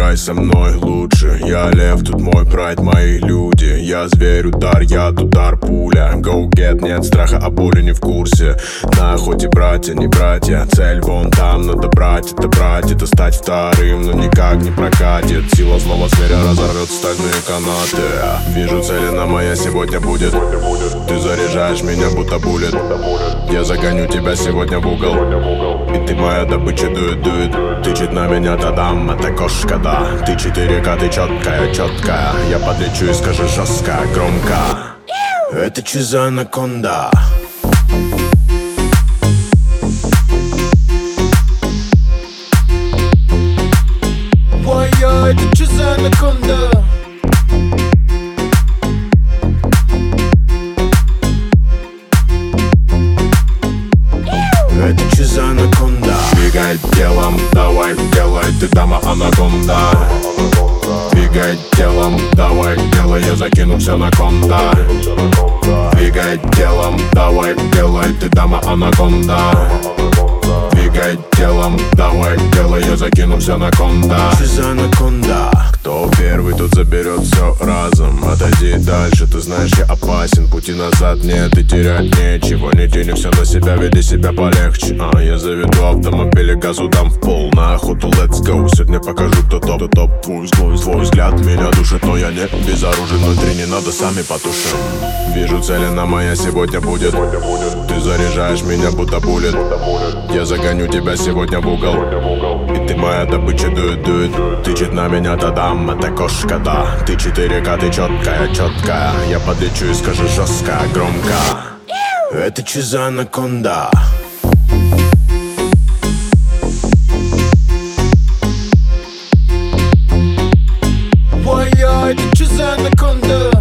играй со мной лучше. Я лев, тут мой прайд, мои люди. Я зверь, удар, яд, удар, пуля. Go get, нет страха, а боли не в курсе. На охоте братья, не братья. Цель вон там, надо брать, это стать вторым, но никак не прокатит. Сила злого зверя разорвет стальные канаты. Вижу цель, она моя сегодня будет. Ты заряжаешь меня, будто буллет. Я загоню тебя сегодня в угол, и ты моя добыча, дует. Тычет на меня тадам, это кошка, да. Ты 4К, ты четкая. Я подлечу и скажу жестко, громко. Это чё за анаконда? Это чё за анаконда? Это чё за анаконда? Двигай телом, давай, делай, ты дама анаконда. Двигай телом, давай, делай, я закину все на конда. Двигай телом, давай, делай, ты дама анаконда. Двигай телом, давай, делай, я закину все на конда. Что за анаконда? Кто первый, тот заберет все разом. Отойди дальше, ты знаешь, я опасен. Пути назад нет и терять нечего. Не тяни все на себя, веди себя полегче. Я заведу автомобиль и газу дам в пол. На охоту, let's go, сегодня покажу, кто топ. Твой взгляд меня душит, но я не безоружен. Внутри не надо, сами потушим. Вижу цель, она моя сегодня будет. Ты заряжаешь меня, будто буллет. Я загоню тебя сегодня в угол, и ты моя добыча, дует. Тычет на меня тадам, это кошка, да. Ты 4К, ты четкая. Я подлечу и скажу жестко, громко. Это чё за анаконда? Это чё за анаконда?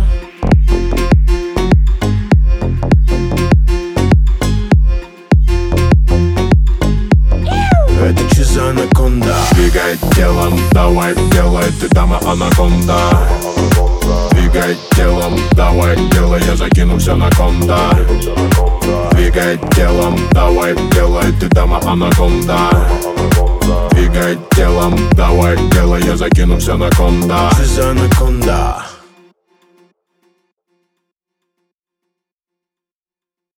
Это чё за анаконда? Двигай телом, давай, делай, ты дама анаконда. Двигай телом, давай, делай, я закину все на конда. Двигай телом, давай, делай, ты дама анаконда. Двигай телом, давай, делай, я закину все на конда. Что за анаконда?